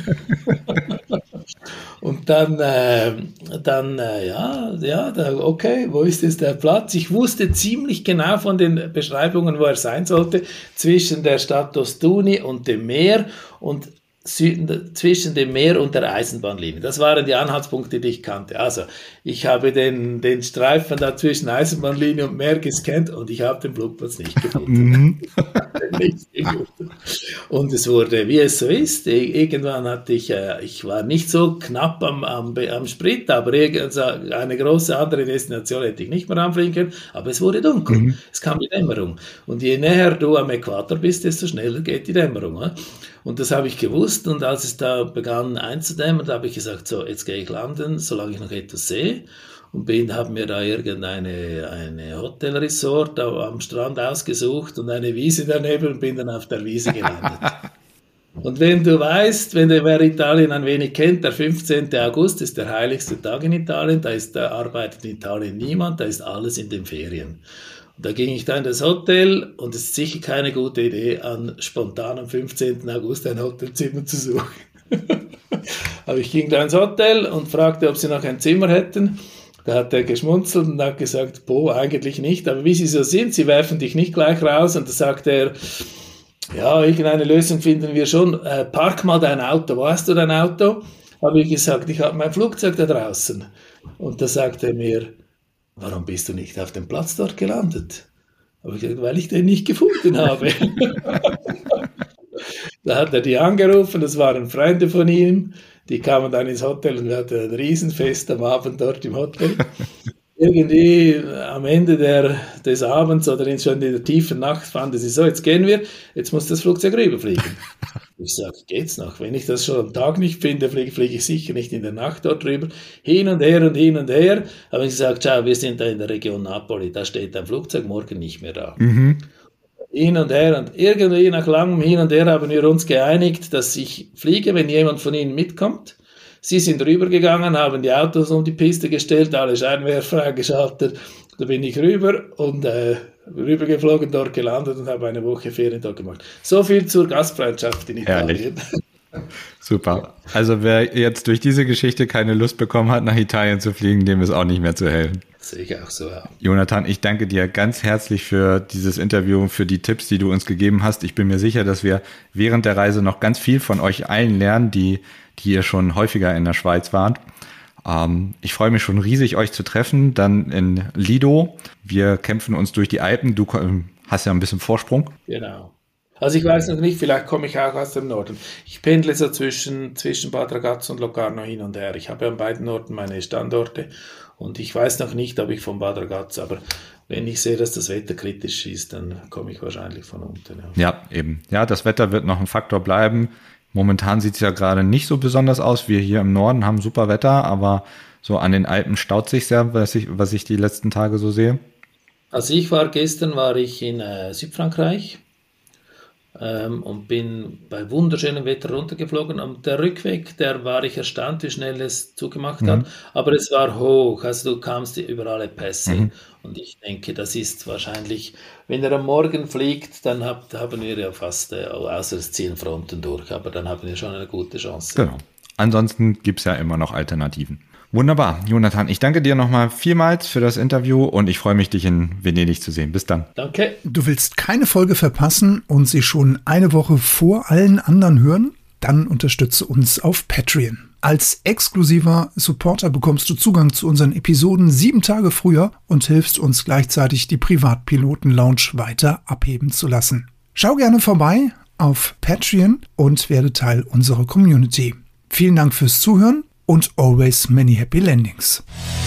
Und dann, äh, dann äh, ja, ja da, okay, wo ist jetzt der Platz? Ich wusste ziemlich genau von den Beschreibungen, wo er sein sollte, zwischen der Stadt Ostuni und dem Meer und Süden, zwischen dem Meer und der Eisenbahnlinie. Das waren die Anhaltspunkte, die ich kannte. Also, ich habe den, den Streifen da zwischen Eisenbahnlinie und Meer gescannt und ich habe den Flugplatz nicht gefunden. nicht gefunden. Und es wurde, wie es so ist, irgendwann hatte ich, äh, ich war nicht so knapp am, am, am Sprit, aber eine große andere Destination hätte ich nicht mehr anfliegen können, aber es wurde dunkel, mhm. es kam die Dämmerung. Und je näher du am Äquator bist, desto schneller geht die Dämmerung. Oder? Und das habe ich gewusst, und als es da begann einzudämmern, da habe ich gesagt, so, jetzt gehe ich landen, solange ich noch etwas sehe. Und bin, habe mir da irgendeine eine Hotelresort am Strand ausgesucht und eine Wiese daneben und bin dann auf der Wiese gelandet. Und wenn du weißt, wenn du, wer Italien ein wenig kennt, der fünfzehnten August ist der heiligste Tag in Italien, da, ist, da arbeitet in Italien niemand, da ist alles in den Ferien. Und da ging ich da in das Hotel, und es ist sicher keine gute Idee, an spontan am fünfzehnten August ein Hotelzimmer zu suchen. Aber ich ging da ins Hotel und fragte, ob sie noch ein Zimmer hätten. Da hat er geschmunzelt und hat gesagt, boah, eigentlich nicht, aber wie sie so sind, sie werfen dich nicht gleich raus. Und da sagt er, ja, irgendeine Lösung finden wir schon, äh, park mal dein Auto. Wo hast du dein Auto? Habe ich gesagt, ich habe mein Flugzeug da draußen. Und da sagt er mir, warum bist du nicht auf dem Platz dort gelandet? Habe ich gesagt, weil ich den nicht gefunden habe. Da hat er die angerufen, das waren Freunde von ihm, die kamen dann ins Hotel und wir hatten ein Riesenfest am Abend dort im Hotel. Irgendwie am Ende der, des Abends oder in, schon in der tiefen Nacht fanden sie so, jetzt gehen wir, jetzt muss das Flugzeug rüberfliegen. Ich sage, geht's noch? Wenn ich das schon am Tag nicht finde, fliege, fliege ich sicher nicht in der Nacht dort rüber. Hin und her und hin und her. Aber ich gesagt, schau, wir sind da in der Region Napoli, da steht ein Flugzeug morgen nicht mehr da. Mhm. Hin und her, und irgendwie nach langem Hin und Her haben wir uns geeinigt, dass ich fliege, wenn jemand von ihnen mitkommt. Sie sind rübergegangen, haben die Autos um die Piste gestellt, alle Scheinwerfer eingeschaltet. Da bin ich rüber und äh, rübergeflogen, dort gelandet und habe eine Woche Ferien dort gemacht. So viel zur Gastfreundschaft in Italien. Herrlich. Super. Also wer jetzt durch diese Geschichte keine Lust bekommen hat, nach Italien zu fliegen, dem ist auch nicht mehr zu helfen. Sehe ich auch so, ja. Jonathan, ich danke dir ganz herzlich für dieses Interview, für die Tipps, die du uns gegeben hast. Ich bin mir sicher, dass wir während der Reise noch ganz viel von euch allen lernen, die, die ihr schon häufiger in der Schweiz wart. Ähm, ich freue mich schon riesig, euch zu treffen, dann in Lido. Wir kämpfen uns durch die Alpen. Du hast ja ein bisschen Vorsprung. Genau. Also ich weiß noch nicht, vielleicht komme ich auch aus dem Norden. Ich pendle so zwischen, zwischen Bad Ragaz und Locarno hin und her. Ich habe an beiden Orten meine Standorte und ich weiß noch nicht, ob ich von Bad Ragaz, aber wenn ich sehe, dass das Wetter kritisch ist, dann komme ich wahrscheinlich von unten. Ja, ja eben. Ja, das Wetter wird noch ein Faktor bleiben. Momentan sieht es ja gerade nicht so besonders aus. Wir hier im Norden haben super Wetter, aber so an den Alpen staut sich sehr, was ich, was ich die letzten Tage so sehe. Also ich war gestern, war ich in äh, Südfrankreich. Ähm, und bin bei wunderschönem Wetter runtergeflogen. Und der Rückweg, der war ich erstaunt, wie schnell es zugemacht mhm. hat. Aber es war hoch, also du kamst über alle Pässe. Mhm. Und ich denke, das ist wahrscheinlich, wenn er am Morgen fliegt, dann hab, haben wir ja fast, äh, außer es ziehen Fronten durch, aber dann haben wir schon eine gute Chance. Genau. Ansonsten gibt es ja immer noch Alternativen. Wunderbar. Jonathan, ich danke dir nochmal vielmals für das Interview und ich freue mich, dich in Venedig zu sehen. Bis dann. Danke. Du willst keine Folge verpassen und sie schon eine Woche vor allen anderen hören? Dann unterstütze uns auf Patreon. Als exklusiver Supporter bekommst du Zugang zu unseren Episoden sieben Tage früher und hilfst uns gleichzeitig, die Privatpiloten-Lounge weiter abheben zu lassen. Schau gerne vorbei auf Patreon und werde Teil unserer Community. Vielen Dank fürs Zuhören und always many happy landings.